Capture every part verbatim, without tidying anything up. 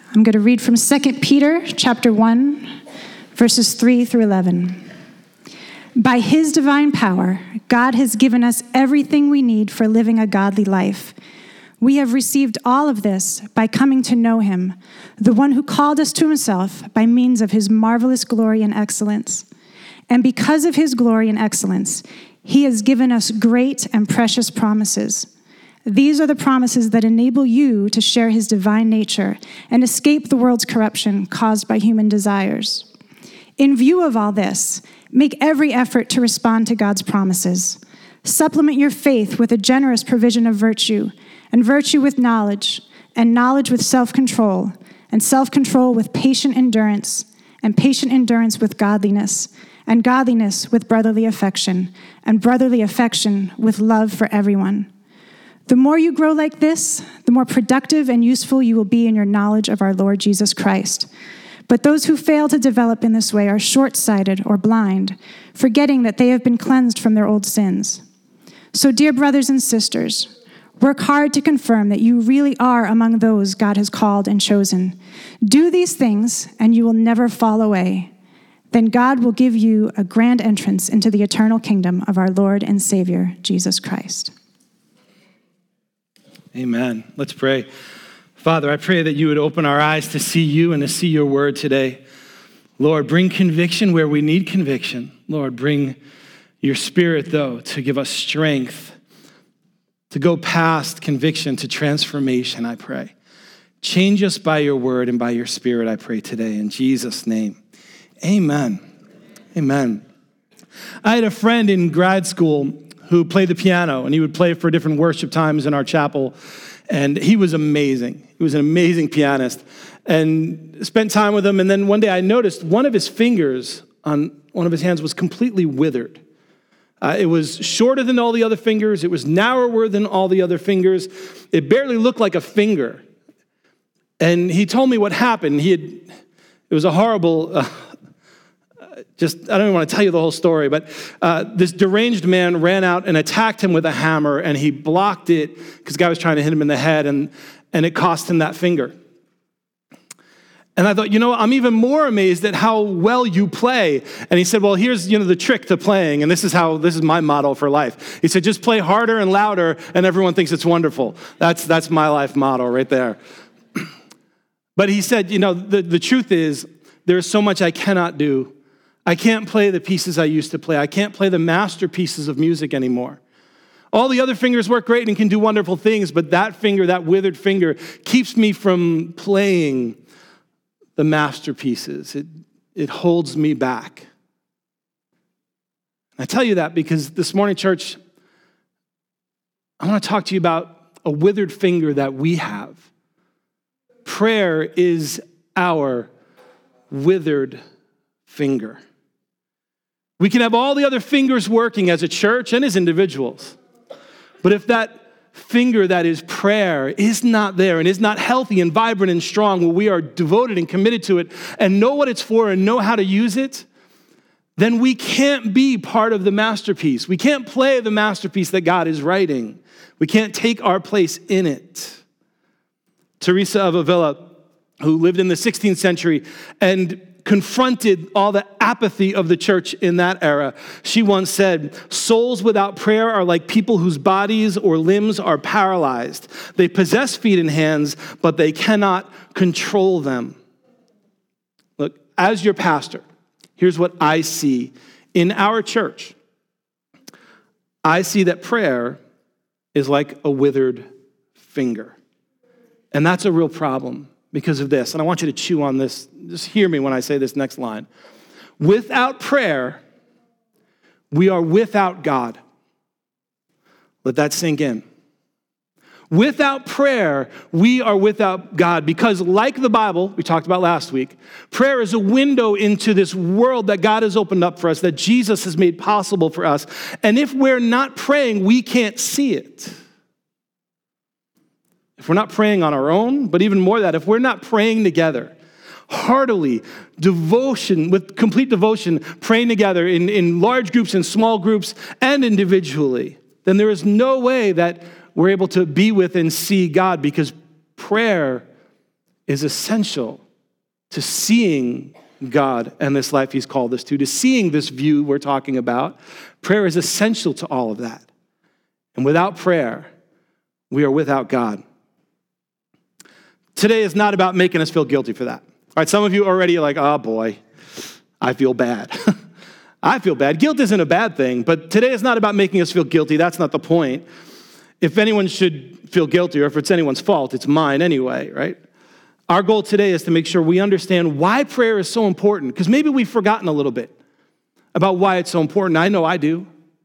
I'm going to read from Second Peter chapter one, verses three through eleven. By his divine power, God has given us everything we need for living a godly life. We have received all of this by coming to know him, the one who called us to himself by means of his marvelous glory and excellence. And because of his glory and excellence, he has given us great and precious promises. These are the promises that enable you to share his divine nature and escape the world's corruption caused by human desires. In view of all this, make every effort to respond to God's promises. Supplement your faith with a generous provision of virtue, and virtue with knowledge, and knowledge with self-control, and self-control with patient endurance, and patient endurance with godliness, and godliness with brotherly affection, and brotherly affection with love for everyone. The more you grow like this, the more productive and useful you will be in your knowledge of our Lord Jesus Christ. But those who fail to develop in this way are short-sighted or blind, forgetting that they have been cleansed from their old sins. So, dear brothers and sisters, work hard to confirm that you really are among those God has called and chosen. Do these things, and you will never fall away. Then God will give you a grand entrance into the eternal kingdom of our Lord and Savior, Jesus Christ. Amen. Let's pray. Father, I pray that you would open our eyes to see you and to see your word today. Lord, bring conviction where we need conviction. Lord, bring your spirit, though, to give us strength to go past conviction to transformation, I pray. Change us by your word and by your spirit, I pray today. In Jesus' name, amen. Amen. I had a friend in grad school who played the piano, and he would play for different worship times in our chapel. And he was amazing. He was an amazing pianist. And spent time with him. And then one day I noticed one of his fingers on one of his hands was completely withered. Uh, it was shorter than all the other fingers. It was narrower than all the other fingers. It barely looked like a finger. And he told me what happened. He had, it was a horrible, uh, just, I don't even want to tell you the whole story, but uh, this deranged man ran out and attacked him with a hammer, and he blocked it because the guy was trying to hit him in the head, and, and it cost him that finger. And I thought, you know, I'm even more amazed at how well you play. And he said, well, here's, you know, the trick to playing, and this is how, this is my motto for life. He said, just play harder and louder, and everyone thinks it's wonderful. That's, that's my life motto right there. But he said, you know, the, the truth is, there's so much I cannot do. I can't play the pieces I used to play. I can't play the masterpieces of music anymore. All the other fingers work great and can do wonderful things, but that finger, that withered finger, keeps me from playing the masterpieces. It, it holds me back. I tell you that because this morning, church, I want to talk to you about a withered finger that we have. Prayer is our withered finger. We can have all the other fingers working as a church and as individuals. But if that finger that is prayer is not there and is not healthy and vibrant and strong, where we are devoted and committed to it and know what it's for and know how to use it, then we can't be part of the masterpiece. We can't play the masterpiece that God is writing. We can't take our place in it. Teresa of Avila, who lived in the sixteenth century and confronted all the apathy of the church in that era. She once said, souls without prayer are like people whose bodies or limbs are paralyzed. They possess feet and hands, but they cannot control them. Look, as your pastor, here's what I see in our church. I see that prayer is like a withered finger. And that's a real problem. Because of this, and I want you to chew on this. Just hear me when I say this next line. Without prayer, we are without God. Let that sink in. Without prayer, we are without God, because like the Bible we talked about last week, prayer is a window into this world that God has opened up for us, that Jesus has made possible for us. And if we're not praying, we can't see it. If we're not praying on our own, but even more than that, if we're not praying together, heartily, devotion, with complete devotion, praying together in, in large groups and small groups and individually, then there is no way that we're able to be with and see God, because prayer is essential to seeing God and this life he's called us to, to seeing this view we're talking about. Prayer is essential to all of that. And without prayer, we are without God. Today is not about making us feel guilty for that. All right, some of you already are like, oh boy, I feel bad. I feel bad. Guilt isn't a bad thing, but today is not about making us feel guilty. That's not the point. If anyone should feel guilty, or if it's anyone's fault, it's mine anyway, right? Our goal today is to make sure we understand why prayer is so important, because maybe we've forgotten a little bit about why it's so important. I know I do.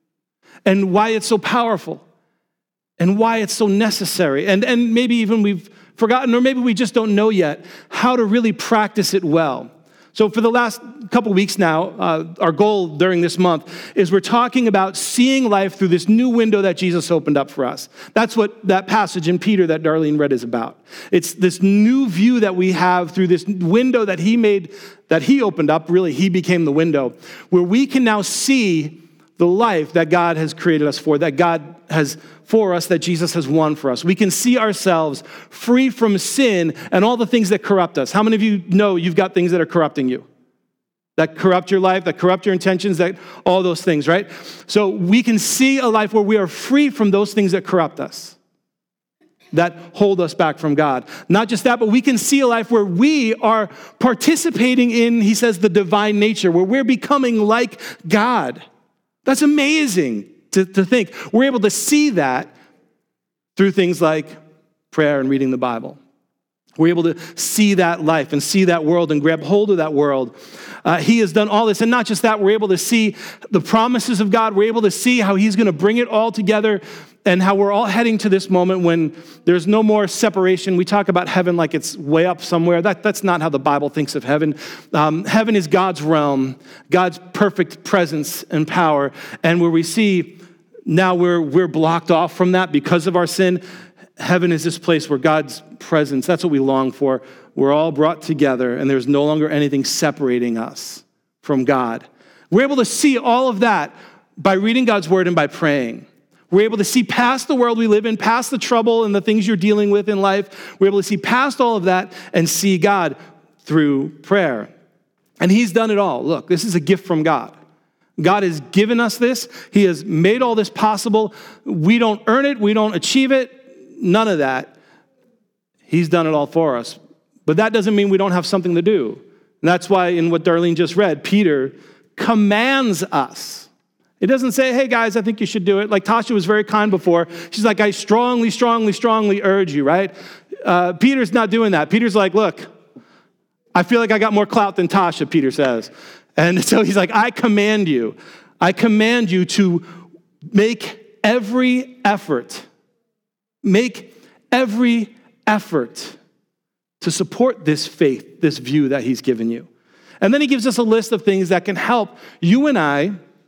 And why it's so powerful. And why it's so necessary. And, and maybe even we've forgotten, or maybe we just don't know yet how to really practice it well. So for the last couple weeks now, uh, our goal during this month is we're talking about seeing life through this new window that Jesus opened up for us. That's what that passage in Peter that Darlene read is about. It's this new view that we have through this window that he made, that he opened up. Really, he became the window, where we can now see the life that God has created us for, that God has for us, that Jesus has won for us. We can see ourselves free from sin and all the things that corrupt us. How many of you know you've got things that are corrupting you? That corrupt your life, that corrupt your intentions, that all those things, right? So we can see a life where we are free from those things that corrupt us, that hold us back from God. Not just that, but we can see a life where we are participating in, he says, the divine nature, where we're becoming like God. That's amazing to, to think. We're able to see that through things like prayer and reading the Bible. We're able to see that life and see that world and grab hold of that world. Uh, he has done all this. And not just that, we're able to see the promises of God. We're able to see how he's going to bring it all together and how we're all heading to this moment when there's no more separation. We talk about heaven like it's way up somewhere. That, that's not how the Bible thinks of heaven. Um, heaven is God's realm, God's perfect presence and power. And where we see now we're, we're blocked off from that because of our sin. Heaven is this place where God's presence, that's what we long for. We're all brought together and there's no longer anything separating us from God. We're able to see all of that by reading God's word and by praying. We're able to see past the world we live in, past the trouble and the things you're dealing with in life. We're able to see past all of that and see God through prayer. And he's done it all. Look, this is a gift from God. God has given us this. He has made all this possible. We don't earn it. We don't achieve it. None of that. He's done it all for us. But that doesn't mean we don't have something to do. And that's why in what Darlene just read, Peter commands us. It doesn't say, hey guys, I think you should do it. Like Tasha was very kind before. She's like, I strongly, strongly, strongly urge you, right? Uh, Peter's not doing that. Peter's like, look, I feel like I got more clout than Tasha, Peter says. And so he's like, I command you. I command you to make every effort. Make every effort to support this faith, this view that he's given you. And then he gives us a list of things that can help you and I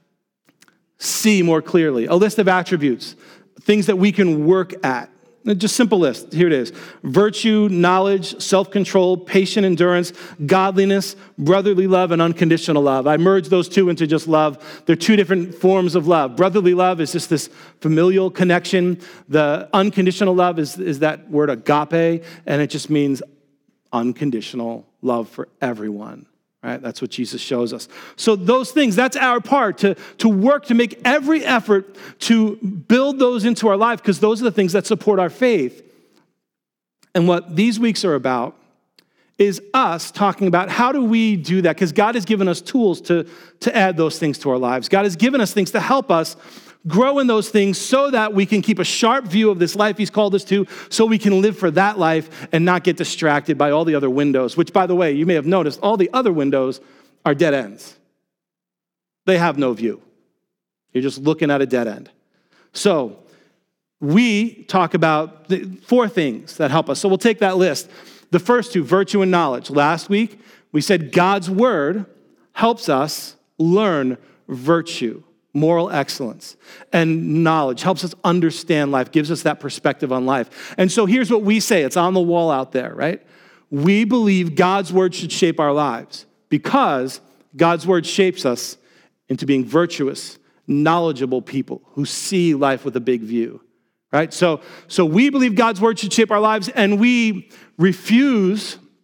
see more clearly. A list of attributes, things that we can work at. Just simple list. Here it is. Virtue, knowledge, self-control, patient endurance, godliness, brotherly love, and unconditional love. I merge those two into just love. They're two different forms of love. Brotherly love is just this familial connection. The unconditional love is, is that word agape, and it just means unconditional love for everyone. Right? That's what Jesus shows us. So those things, that's our part, to, to work, to make every effort to build those into our life, because those are the things that support our faith. And what these weeks are about is us talking about how do we do that, because God has given us tools to, to add those things to our lives. God has given us things to help us grow in those things so that we can keep a sharp view of this life he's called us to, so we can live for that life and not get distracted by all the other windows, which, by the way, you may have noticed, all the other windows are dead ends. They have no view. You're just looking at a dead end. So we talk about the four things that help us. So we'll take that list. The first two, virtue and knowledge. Last week, we said God's word helps us learn virtue, moral excellence, and knowledge, helps us understand life, gives us that perspective on life. And so here's what we say. It's on the wall out there, right? We believe God's word should shape our lives because God's word shapes us into being virtuous, knowledgeable people who see life with a big view, right? So, so we believe God's word should shape our lives, and we refuse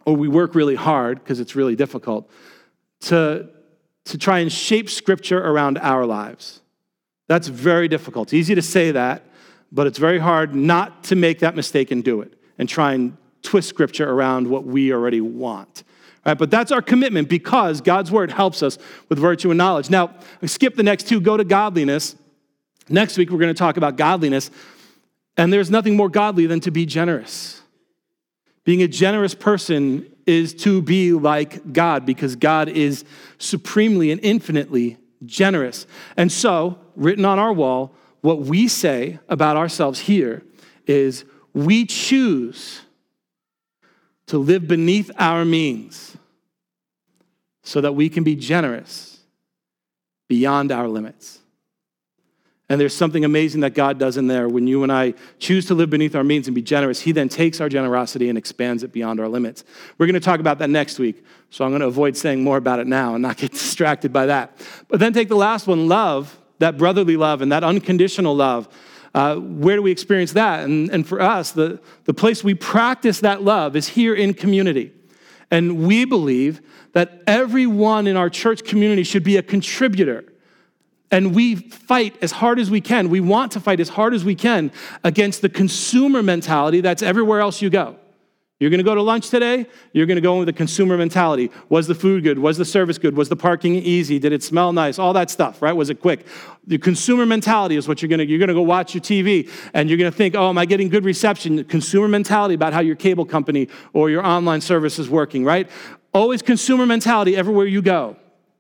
or we work really hard because it's really difficult, to, to try and shape Scripture around our lives. That's very difficult. It's easy to say that, but it's very hard not to make that mistake and do it and try and twist Scripture around what we already want. Right? But that's our commitment because God's word helps us with virtue and knowledge. Now, skip the next two, go to godliness. Next week, we're going to talk about godliness. And there's nothing more godly than to be generous. Being a generous person is to be like God because God is supremely and infinitely generous. And so, written on our wall, what we say about ourselves here is we choose to live beneath our means so that we can be generous beyond our limits. And there's something amazing that God does in there. When you and I choose to live beneath our means and be generous, he then takes our generosity and expands it beyond our limits. We're going to talk about that next week, so I'm going to avoid saying more about it now and not get distracted by that. But then take the last one, love, that brotherly love and that unconditional love. Uh, where do we experience that? And, and for us, the, the place we practice that love is here in community. And we believe that everyone in our church community should be a contributor. And we fight as hard as we can. We want to fight as hard as we can against the consumer mentality that's everywhere else you go. You're going to go to lunch today, you're going to go in with a consumer mentality. Was the food good? Was the service good? Was the parking easy? Did it smell nice? All that stuff, right? Was it quick? The consumer mentality is what you're going to, you're going to go watch your T V and you're going to think, oh, am I getting good reception? The consumer mentality about how your cable company or your online service is working, right? Always consumer mentality everywhere you go.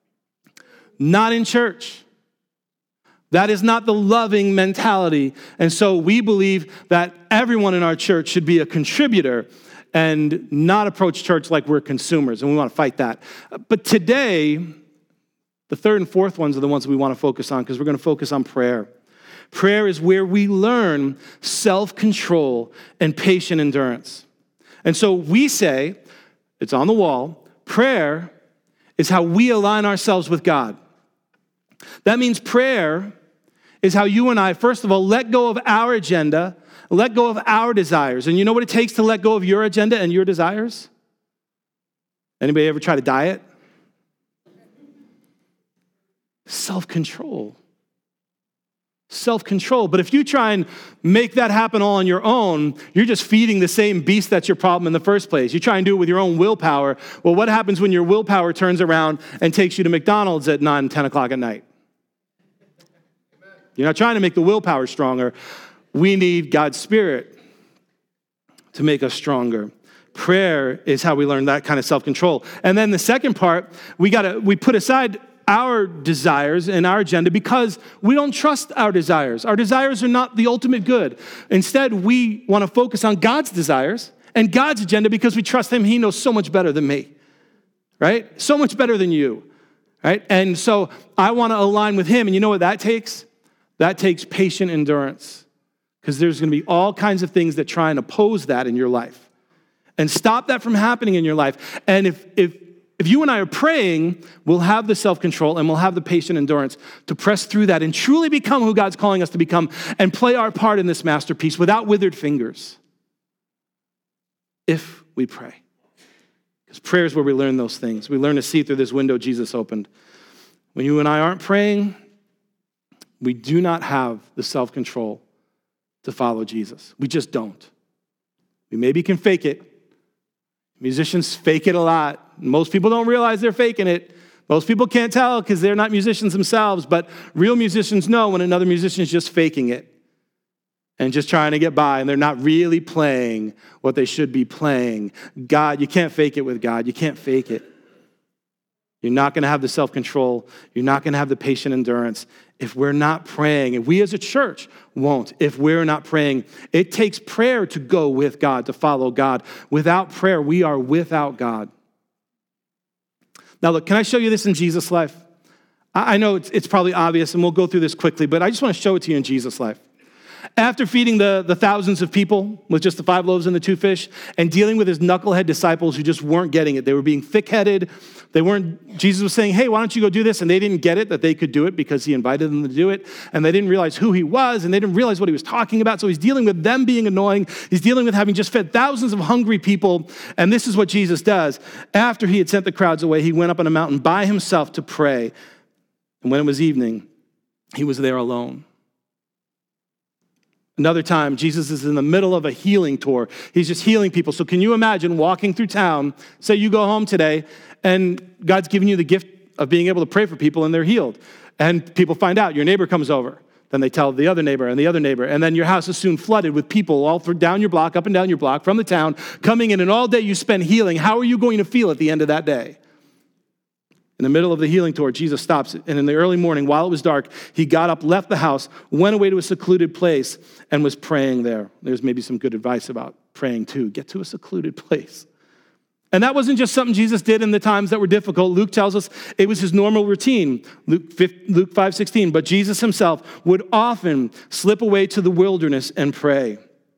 Not in church. That is not the loving mentality. And so we believe that everyone in our church should be a contributor and not approach church like we're consumers, and we want to fight that. But today, the third and fourth ones are the ones that we want to focus on because we're going to focus on prayer. Prayer is where we learn self-control and patient endurance. And so we say, it's on the wall, prayer is how we align ourselves with God. That means prayer is how you and I, first of all, let go of our agenda, let go of our desires. And you know what it takes to let go of your agenda and your desires? Anybody ever try to diet? Self-control. Self-control. But if you try and make that happen all on your own, you're just feeding the same beast that's your problem in the first place. You try and do it with your own willpower. Well, what happens when your willpower turns around and takes you to McDonald's at nine, ten o'clock at night? You're not trying to make the willpower stronger. We need God's Spirit to make us stronger. Prayer is how we learn that kind of self-control. And then the second part, we gotta we put aside our desires and our agenda because we don't trust our desires. Our desires are not the ultimate good. Instead, we want to focus on God's desires and God's agenda because we trust him. He knows so much better than me, right? So much better than you, right? And so I want to align with him. And you know what that takes? That takes patient endurance because there's going to be all kinds of things that try and oppose that in your life and stop that from happening in your life. And if if if you and I are praying, we'll have the self-control and we'll have the patient endurance to press through that and truly become who God's calling us to become and play our part in this masterpiece without withered fingers. If we pray. Because prayer is where we learn those things. We learn to see through this window Jesus opened. When you and I aren't praying, we do not have the self-control to follow Jesus. We just don't. We maybe can fake it. Musicians fake it a lot. Most people don't realize they're faking it. Most people can't tell because they're not musicians themselves, but real musicians know when another musician is just faking it and just trying to get by, and they're not really playing what they should be playing. God, you can't fake it with God. You can't fake it. You're not going to have the self-control. You're not going to have the patient endurance if we're not praying. And we as a church won't if we're not praying. It takes prayer to go with God, to follow God. Without prayer, we are without God. Now, look, can I show you this in Jesus' life? I know it's, it's probably obvious, and we'll go through this quickly, but I just want to show it to you in Jesus' life. After feeding the, the thousands of people with just the five loaves and the two fish and dealing with his knucklehead disciples who just weren't getting it. They were being thick-headed. They weren't, Jesus was saying, hey, why don't you go do this? And they didn't get it, that they could do it because he invited them to do it. And they didn't realize who he was, and they didn't realize what he was talking about. So he's dealing with them being annoying. He's dealing with having just fed thousands of hungry people. And this is what Jesus does. After he had sent the crowds away, he went up on a mountain by himself to pray. And when it was evening, he was there alone. Another time, Jesus is in the middle of a healing tour. He's just healing people. So can you imagine walking through town, say you go home today, and God's given you the gift of being able to pray for people and they're healed. And people find out, your neighbor comes over. Then they tell the other neighbor and the other neighbor. And then your house is soon flooded with people all through, down your block, up and down your block, from the town, coming in, and all day you spend healing. How are you going to feel at the end of that day? In the middle of the healing tour, Jesus stops, and in the early morning, while it was dark, he got up, left the house, went away to a secluded place, and was praying there. There's maybe some good advice about praying too. Get to a secluded place. And that wasn't just something Jesus did in the times that were difficult. Luke tells us it was his normal routine. Luke five sixteen, but Jesus himself would often slip away to the wilderness and pray.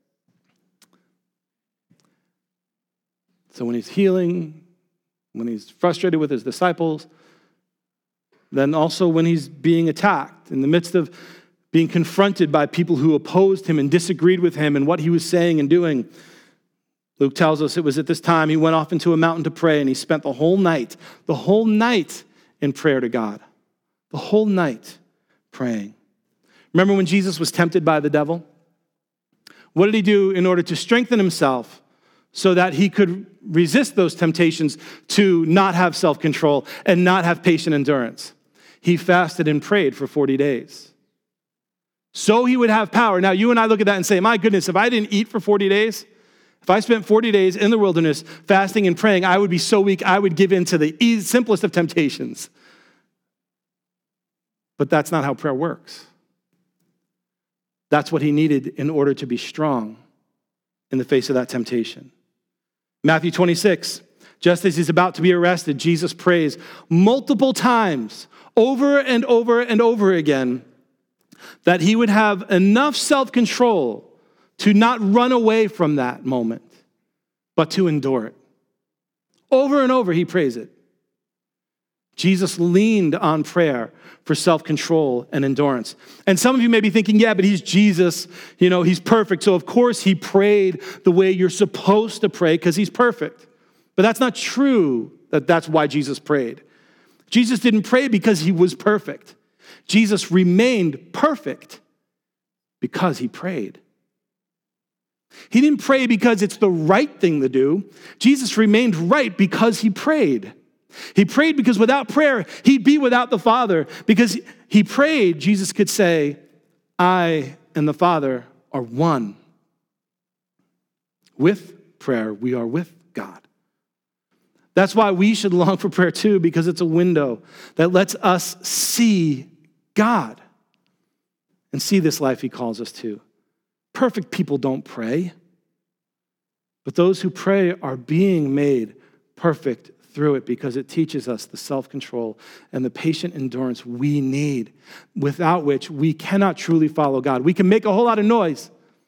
So when he's healing, when he's frustrated with his disciples, then also when he's being attacked, in the midst of being confronted by people who opposed him and disagreed with him and what he was saying and doing. Luke tells us it was at this time he went off into a mountain to pray, and he spent the whole night, the whole night in prayer to God. The whole night praying. Remember when Jesus was tempted by the devil? What did he do in order to strengthen himself so that he could resist those temptations to not have self-control and not have patient endurance? He fasted and prayed for forty days. So he would have power. Now, you and I look at that and say, my goodness, if I didn't eat for forty days, if I spent forty days in the wilderness fasting and praying, I would be so weak, I would give in to the easy, simplest of temptations. But that's not how prayer works. That's what he needed in order to be strong in the face of that temptation. Matthew twenty-six, just as he's about to be arrested, Jesus prays multiple times, over and over and over again, that he would have enough self-control to not run away from that moment, but to endure it. Over and over, he prays it. Jesus leaned on prayer for self-control and endurance. And some of you may be thinking, yeah, but he's Jesus, you know, he's perfect. So of course he prayed the way you're supposed to pray because he's perfect. But that's not true that that's why Jesus prayed. Jesus didn't pray because he was perfect. Jesus remained perfect because he prayed. He didn't pray because it's the right thing to do. Jesus remained right because he prayed. He prayed because without prayer, he'd be without the Father. Because he prayed, Jesus could say, I and the Father are one. With prayer, we are with God. That's why we should long for prayer too, because it's a window that lets us see God and see this life he calls us to. Perfect people don't pray, but those who pray are being made perfect through it because it teaches us the self-control and the patient endurance we need, without which we cannot truly follow God. We can make a whole lot of noise,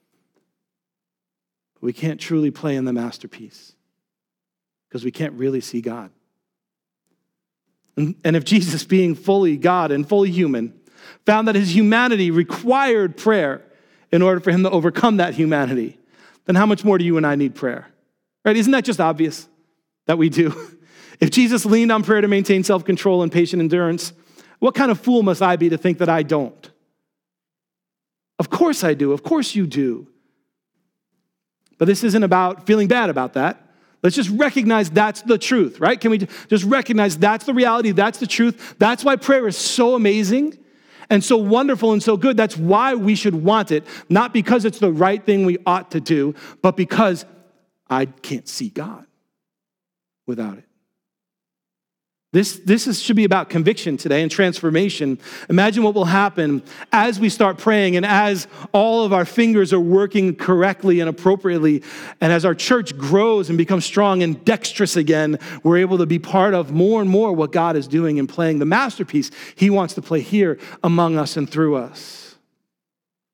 but we can't truly play in the masterpiece because we can't really see God. And, and if Jesus, being fully God and fully human, found that his humanity required prayer in order for him to overcome that humanity, then how much more do you and I need prayer? Right? Isn't that just obvious that we do? If Jesus leaned on prayer to maintain self-control and patient endurance, what kind of fool must I be to think that I don't? Of course I do. Of course you do. But this isn't about feeling bad about that. Let's just recognize that's the truth, right? Can we just recognize that's the reality, that's the truth? That's why prayer is so amazing and so wonderful and so good. That's why we should want it, not because it's the right thing we ought to do, but because I can't see God without it. This, this is, should be about conviction today and transformation. Imagine what will happen as we start praying and as all of our fingers are working correctly and appropriately, and as our church grows and becomes strong and dexterous again, we're able to be part of more and more what God is doing and playing the masterpiece he wants to play here among us and through us.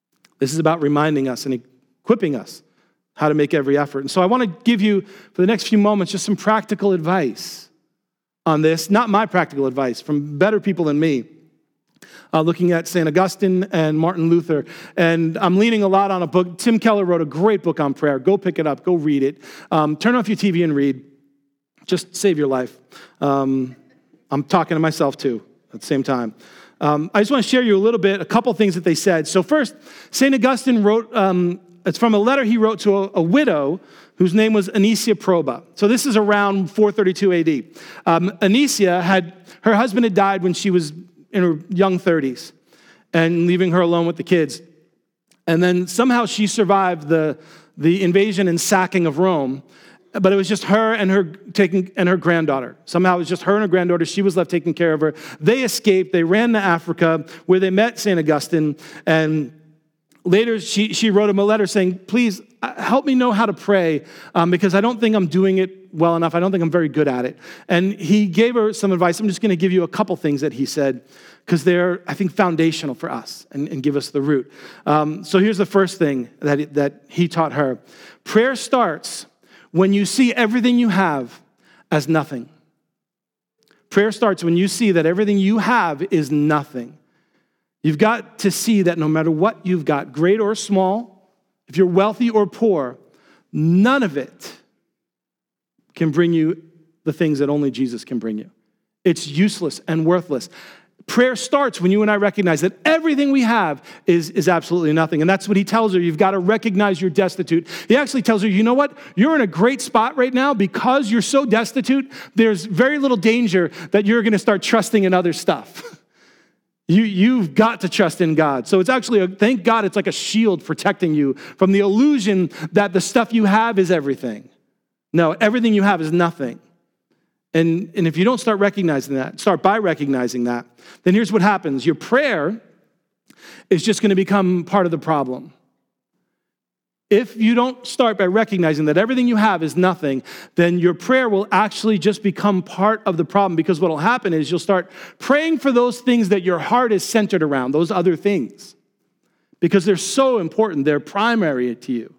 This is about reminding us and equipping us how to make every effort. And so I want to give you, for the next few moments, just some practical advice on this. Not my practical advice, from better people than me. Uh, looking at Saint Augustine and Martin Luther. And I'm leaning a lot on a book. Tim Keller wrote a great book on prayer. Go pick it up. Go read it. Um, turn off your T V and read. Just save your life. Um, I'm talking to myself too at the same time. Um, I just want to share you a little bit, a couple things that they said. So first, Saint Augustine wrote, um, it's from a letter he wrote to a, a widow whose name was Anicia Proba. So this is around four thirty-two A D. Um, Anicia had, her husband had died when she was in her young thirties and leaving her alone with the kids. And then somehow she survived the, the invasion and sacking of Rome, but it was just her and her taking and her granddaughter. Somehow it was just her and her granddaughter. She was left taking care of her. They escaped. They ran to Africa where they met Saint Augustine. And later she, she wrote him a letter saying, please help me know how to pray um, because I don't think I'm doing it well enough. I don't think I'm very good at it. And he gave her some advice. I'm just going to give you a couple things that he said because they're, I think, foundational for us and, and give us the root. Um, so here's the first thing that, that he taught her. Prayer starts when you see everything you have as nothing. Prayer starts when you see that everything you have is nothing. You've got to see that no matter what you've got, great or small, if you're wealthy or poor, none of it can bring you the things that only Jesus can bring you. It's useless and worthless. Prayer starts when you and I recognize that everything we have is, is absolutely nothing. And that's what he tells her. You've got to recognize you're destitute. He actually tells her, you know what? You're in a great spot right now because you're so destitute. There's very little danger that you're going to start trusting in other stuff. You, you've got to trust in God. So it's actually, a, thank God, it's like a shield protecting you from the illusion that the stuff you have is everything. No, everything you have is nothing. And, and if you don't start recognizing that, start by recognizing that, then here's what happens. Your prayer is just going to become part of the problem. If you don't start by recognizing that everything you have is nothing, then your prayer will actually just become part of the problem, because what will happen is you'll start praying for those things that your heart is centered around, those other things, because they're so important. They're primary to you,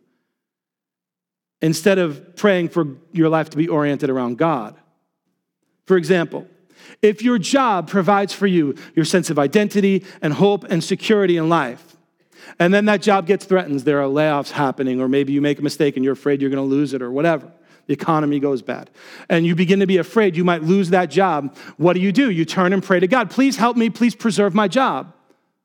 instead of praying for your life to be oriented around God. For example, if your job provides for you your sense of identity and hope and security in life, and then that job gets threatened, there are layoffs happening, or maybe you make a mistake and you're afraid you're going to lose it or whatever. The economy goes bad. And you begin to be afraid you might lose that job. What do you do? You turn and pray to God. Please help me. Please preserve my job.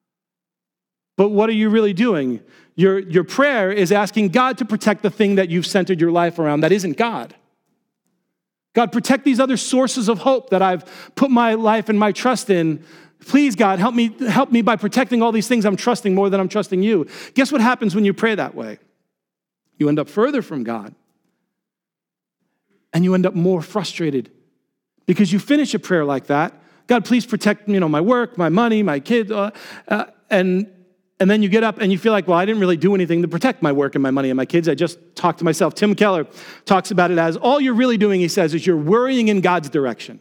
But what are you really doing? Your, your prayer is asking God to protect the thing that you've centered your life around that isn't God. God, protect these other sources of hope that I've put my life and my trust in. Please, God, help me, help me by protecting all these things I'm trusting more than I'm trusting you. Guess what happens when you pray that way? You end up further from God. And you end up more frustrated because you finish a prayer like that. God, please protect, you know, my work, my money, my kids. Uh, uh, and, and then you get up and you feel like, well, I didn't really do anything to protect my work and my money and my kids. I just talked to myself. Tim Keller talks about it as all you're really doing, he says, is you're worrying in God's direction.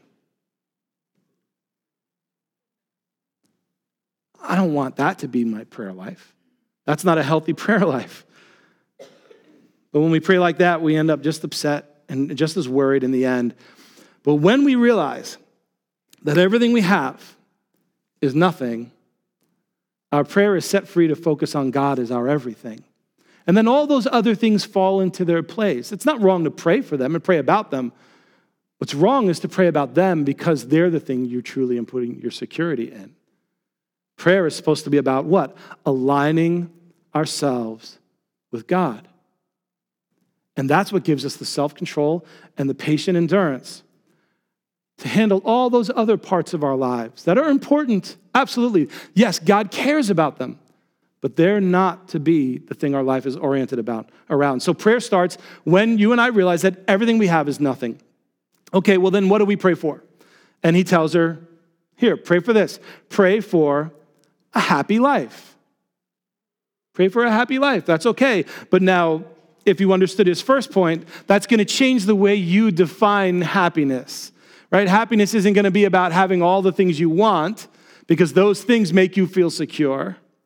I don't want that to be my prayer life. That's not a healthy prayer life. But when we pray like that, we end up just upset and just as worried in the end. But when we realize that everything we have is nothing, our prayer is set free to focus on God as our everything. And then all those other things fall into their place. It's not wrong to pray for them and pray about them. What's wrong is to pray about them because they're the thing you truly are putting your security in. Prayer is supposed to be about what? Aligning ourselves with God. And that's what gives us the self-control and the patient endurance to handle all those other parts of our lives that are important. Absolutely. Yes, God cares about them, but they're not to be the thing our life is oriented about around. So prayer starts when you and I realize that everything we have is nothing. Okay, well then what do we pray for? And he tells her, here, pray for this. Pray for a happy life. Pray for a happy life. That's okay. But now, if you understood his first point, that's going to change the way you define happiness, right? Happiness isn't going to be about having all the things you want because those things make you feel secure.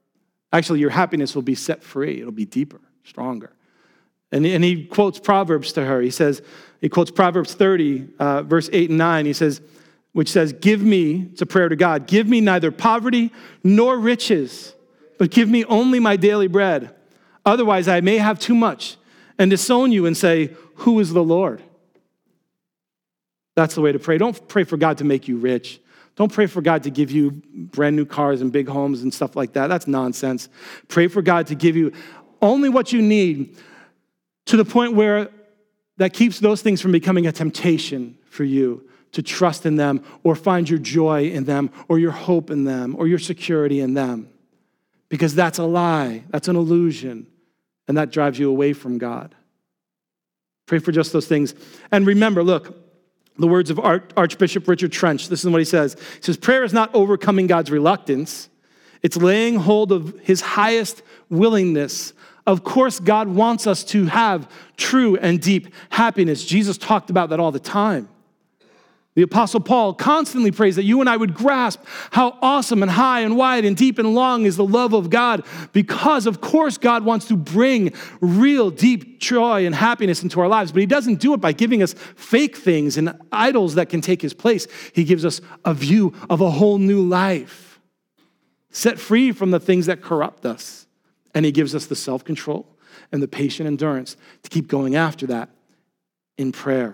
Actually, your happiness will be set free. It'll be deeper, stronger. And, and he quotes Proverbs to her. He says, he quotes Proverbs thirty, uh, verse eight and nine. He says, which says, give me, it's a prayer to God, give me neither poverty nor riches, but give me only my daily bread. Otherwise, I may have too much and disown you and say, who is the Lord? That's the way to pray. Don't pray for God to make you rich. Don't pray for God to give you brand new cars and big homes and stuff like that. That's nonsense. Pray for God to give you only what you need to the point where that keeps those things from becoming a temptation for you to trust in them or find your joy in them or your hope in them or your security in them. Because that's a lie. That's an illusion. And that drives you away from God. Pray for just those things. And remember, look, the words of Archbishop Richard Trench. This is what he says. He says, prayer is not overcoming God's reluctance. It's laying hold of his highest willingness. Of course, God wants us to have true and deep happiness. Jesus talked about that all the time. The Apostle Paul constantly prays that you and I would grasp how awesome and high and wide and deep and long is the love of God, because, of course, God wants to bring real deep joy and happiness into our lives, but he doesn't do it by giving us fake things and idols that can take his place. He gives us a view of a whole new life, set free from the things that corrupt us, and he gives us the self-control and the patient endurance to keep going after that in prayer.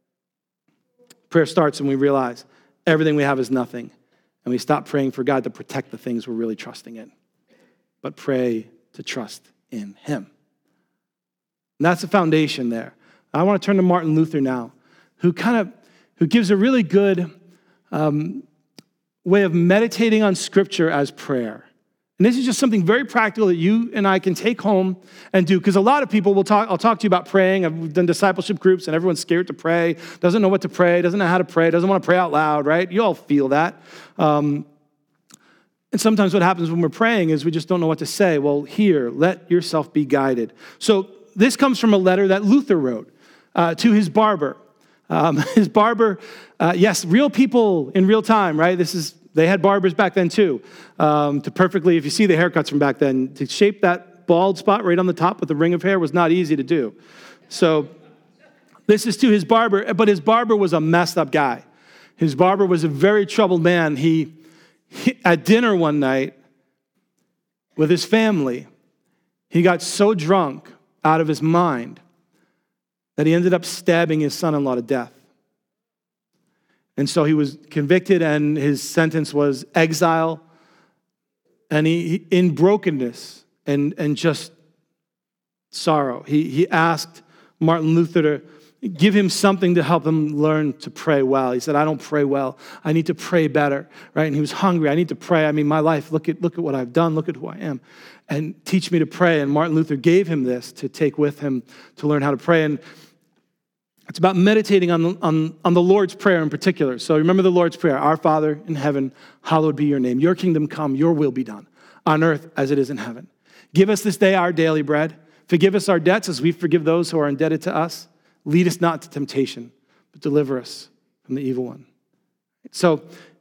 Prayer starts when we realize everything we have is nothing, and we stop praying for God to protect the things we're really trusting in, but pray to trust in him. And that's the foundation there. I want to turn to Martin Luther now, who kind of, who gives a really good um, way of meditating on Scripture as prayer. And this is just something very practical that you and I can take home and do. Because a lot of people will talk, I'll talk to you about praying. I've done discipleship groups and everyone's scared to pray, doesn't know what to pray, doesn't know how to pray, doesn't want to pray out loud, right? You all feel that. Um, and sometimes what happens when we're praying is we just don't know what to say. Well, here, let yourself be guided. So this comes from a letter that Luther wrote uh, to his barber. Um, his barber, uh, yes, real people in real time, right? This is They had barbers back then too, um, to perfectly, if you see the haircuts from back then, to shape that bald spot right on the top with the ring of hair was not easy to do. So this is to his barber, but his barber was a messed up guy. His barber was a very troubled man. He, he at dinner one night with his family, he got so drunk out of his mind that he ended up stabbing his son-in-law to death. And so he was convicted, and his sentence was exile. And he, in brokenness and, and just sorrow, he, he asked Martin Luther to give him something to help him learn to pray well. He said, I don't pray well. I need to pray better, right? And he was hungry. I need to pray. I mean, my life, look at, look at what I've done. Look at who I am. And teach me to pray. And Martin Luther gave him this to take with him to learn how to pray. And it's about meditating on, on, on the Lord's Prayer in particular. So remember the Lord's Prayer. Our Father in heaven, hallowed be your name. Your kingdom come, your will be done on earth as it is in heaven. Give us this day our daily bread. Forgive us our debts as we forgive those who are indebted to us. Lead us not to temptation, but deliver us from the evil one. So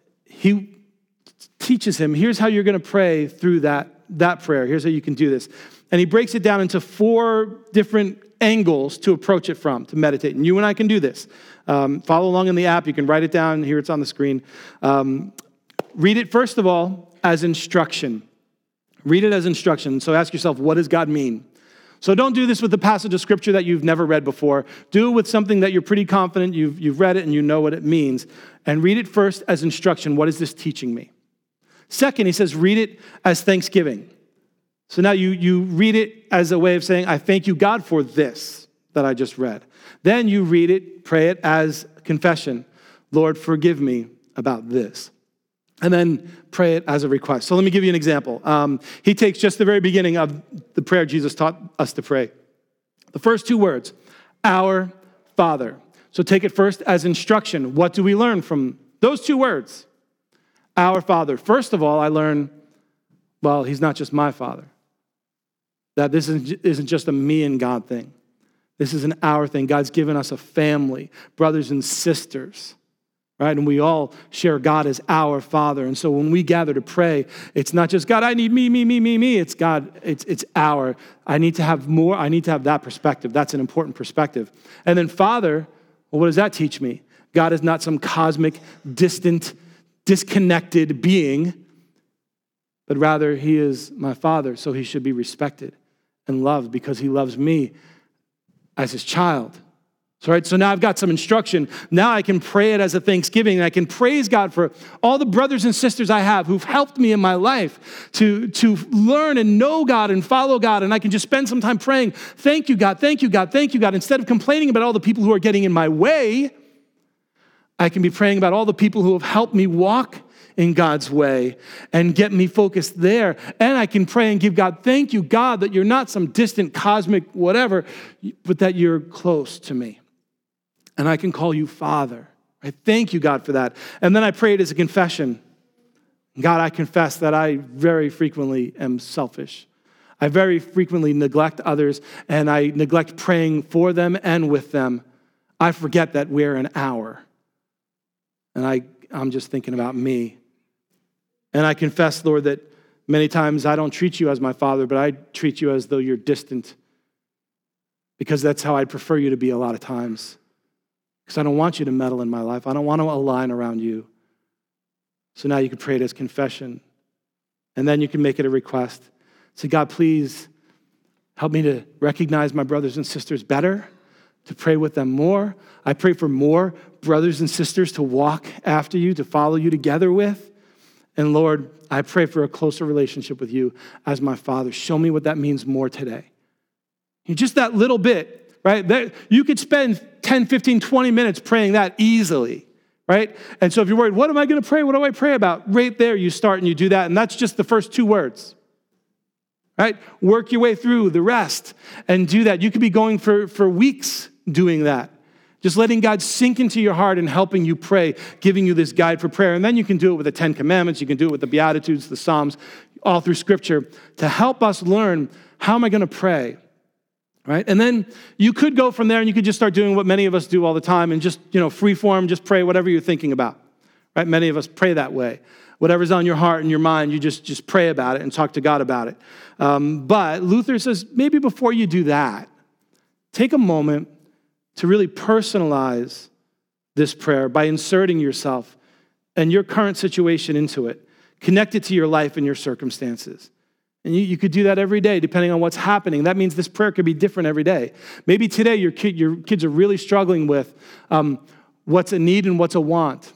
he teaches him, here's how you're going to pray through that, that prayer. Here's how you can do this. And he breaks it down into four different angles to approach it from, to meditate. And you and I can do this. Um, follow along in the app. You can write it down. Here it's on the screen. Um, read it, first of all, as instruction. Read it as instruction. So ask yourself, what does God mean? So don't do this with a passage of Scripture that you've never read before. Do it with something that you're pretty confident you've, you've read it and you know what it means. And read it first as instruction. What is this teaching me? Second, he says, read it as thanksgiving. So now you, you read it as a way of saying, I thank you, God, for this that I just read. Then you read it, pray it as confession. Lord, forgive me about this. And then pray it as a request. So let me give you an example. Um, he takes just the very beginning of the prayer Jesus taught us to pray. The first two words, our Father. So take it first as instruction. What do we learn from those two words? Our Father. First of all, I learn, well, he's not just my Father. That this isn't just a me and God thing. This is an our thing. God's given us a family, brothers and sisters. right? And we all share God as our Father. And so when we gather to pray, it's not just, God, I need me, me, me, me, me. It's God, it's, it's our. I need to have more. I need to have that perspective. That's an important perspective. And then Father, well, what does that teach me? God is not some cosmic, distant, disconnected being, but rather he is my Father, so he should be respected and loved because he loves me as his child. So, right, so now I've got some instruction. Now I can pray it as a thanksgiving, and I can praise God for all the brothers and sisters I have who've helped me in my life to, to learn and know God and follow God, and I can just spend some time praying, thank you, God, thank you, God, thank you, God. Instead of complaining about all the people who are getting in my way, I can be praying about all the people who have helped me walk in God's way and get me focused there. And I can pray and give God, thank you, God, that you're not some distant cosmic whatever, but that you're close to me. And I can call you Father. I thank you, God, for that. And then I prayed as a confession. God, I confess that I very frequently am selfish. I very frequently neglect others, and I neglect praying for them and with them. I forget that we're an hour. And I, I'm just thinking about me. And I confess, Lord, that many times I don't treat you as my Father, but I treat you as though you're distant, because that's how I'd prefer you to be a lot of times. Because I don't want you to meddle in my life. I don't want to align around you. So now you can pray it as confession. And then you can make it a request. Say, God, please help me to recognize my brothers and sisters better, to pray with them more. I pray for more brothers and sisters to walk after you, to follow you together with. And Lord, I pray for a closer relationship with you as my Father. Show me what that means more today. Just that little bit. Right? There, you could spend ten, fifteen, twenty minutes praying that easily, right? And so if you're worried, what am I going to pray? What do I pray about? Right there, you start and you do that. And that's just the first two words, right? Work your way through the rest and do that. You could be going for, for weeks doing that. Just letting God sink into your heart and helping you pray, giving you this guide for prayer. And then you can do it with the Ten Commandments. You can do it with the Beatitudes, the Psalms, all through Scripture to help us learn, how am I going to pray? Right? And then you could go from there and you could just start doing what many of us do all the time and just, you know, free form, just pray whatever you're thinking about. Right? Many of us pray that way. Whatever's on your heart and your mind, you just, just pray about it and talk to God about it. Um, but Luther says, maybe before you do that, take a moment to really personalize this prayer by inserting yourself and your current situation into it. Connect it to your life and your circumstances. And you, you could do that every day, depending on what's happening. That means this prayer could be different every day. Maybe today your, kid, your kids are really struggling with um, what's a need and what's a want.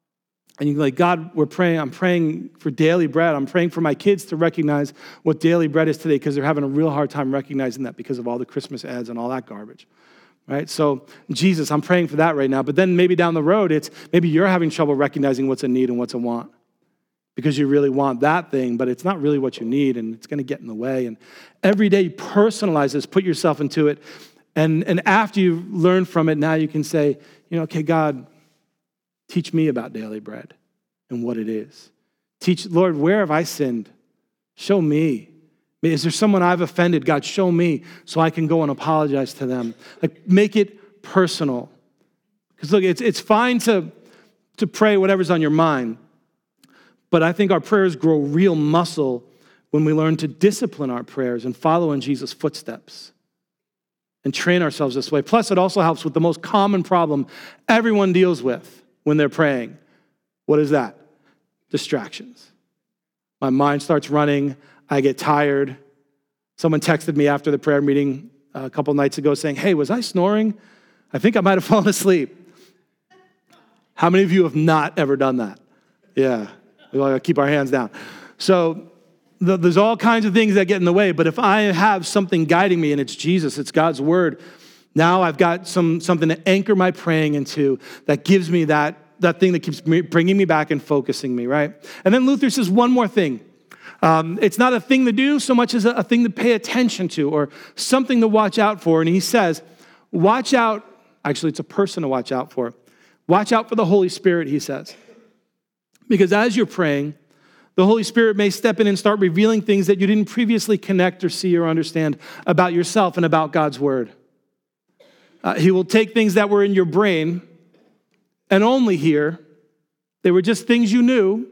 And you're like, God, we're praying. I'm praying for daily bread. I'm praying for my kids to recognize what daily bread is today, because they're having a real hard time recognizing that because of all the Christmas ads and all that garbage. Right? So, Jesus, I'm praying for that right now. But then maybe down the road, it's maybe you're having trouble recognizing what's a need and what's a want, because you really want that thing, but it's not really what you need, and it's going to get in the way. And every day, personalize this, put yourself into it. And, and after you learn from it, now you can say, you know, okay, God, teach me about daily bread and what it is. Teach, Lord, where have I sinned? Show me. Is there someone I've offended? God, show me so I can go and apologize to them. Like, make it personal. Because look, it's, it's fine to, to pray whatever's on your mind. But I think our prayers grow real muscle when we learn to discipline our prayers and follow in Jesus' footsteps and train ourselves this way. Plus, it also helps with the most common problem everyone deals with when they're praying. What is that? Distractions. My mind starts running. I get tired. Someone texted me after the prayer meeting a couple nights ago saying, hey, was I snoring? I think I might have fallen asleep. How many of you have not ever done that? Yeah. We got to keep our hands down. So the, there's all kinds of things that get in the way. But if I have something guiding me, and it's Jesus, it's God's word, now I've got some something to anchor my praying into that gives me that, that thing that keeps me, bringing me back and focusing me, right? And then Luther says one more thing. Um, it's not a thing to do so much as a, a thing to pay attention to or something to watch out for. And he says, watch out. Actually, it's a person to watch out for. Watch out for the Holy Spirit, he says. Because as you're praying, the Holy Spirit may step in and start revealing things that you didn't previously connect or see or understand about yourself and about God's word. Uh, he will take things that were in your brain and only here They were just things you knew,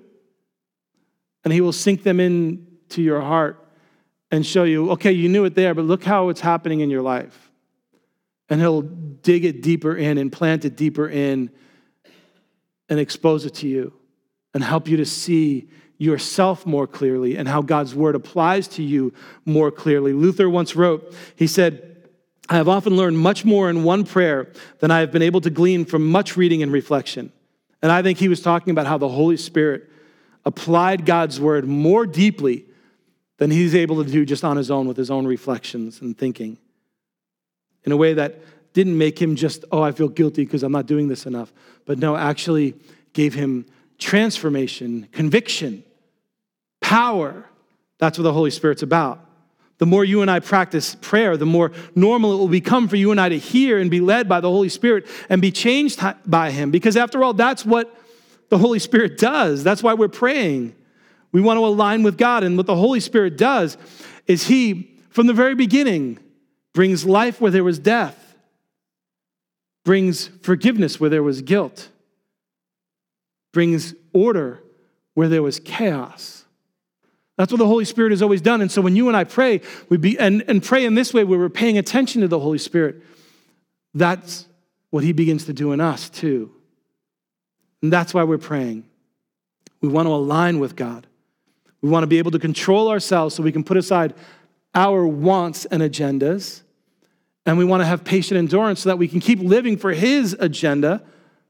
and he will sink them into your heart and show you, okay, you knew it there, but look how it's happening in your life. And he'll dig it deeper in and plant it deeper in and expose it to you and help you to see yourself more clearly and how God's word applies to you more clearly. Luther once wrote, he said, I have often learned much more in one prayer than I have been able to glean from much reading and reflection. And I think he was talking about how the Holy Spirit applied God's word more deeply than he's able to do just on his own with his own reflections and thinking, in a way that didn't make him just, oh, I feel guilty because I'm not doing this enough, but no, actually gave him transformation, conviction, power. That's what the Holy Spirit's about. The more you and I practice prayer, the more normal it will become for you and I to hear and be led by the Holy Spirit and be changed by him. Because after all, that's what the Holy Spirit does. That's why we're praying. We want to align with God. And what the Holy Spirit does is he, from the very beginning, brings life where there was death, brings forgiveness where there was guilt, brings order where there was chaos. That's what the Holy Spirit has always done. And so when you and I pray, we be and, and pray in this way where we're paying attention to the Holy Spirit, that's what he begins to do in us too. And that's why we're praying. We want to align with God. We want to be able to control ourselves so we can put aside our wants and agendas. And we want to have patient endurance so that we can keep living for his agenda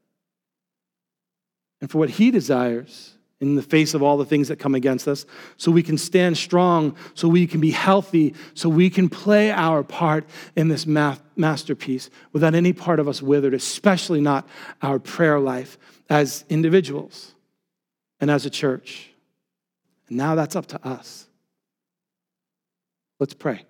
and for what he desires in the face of all the things that come against us, so we can stand strong, so we can be healthy, so we can play our part in this math masterpiece without any part of us withered, especially not our prayer life as individuals and as a church. And now that's up to us. Let's pray.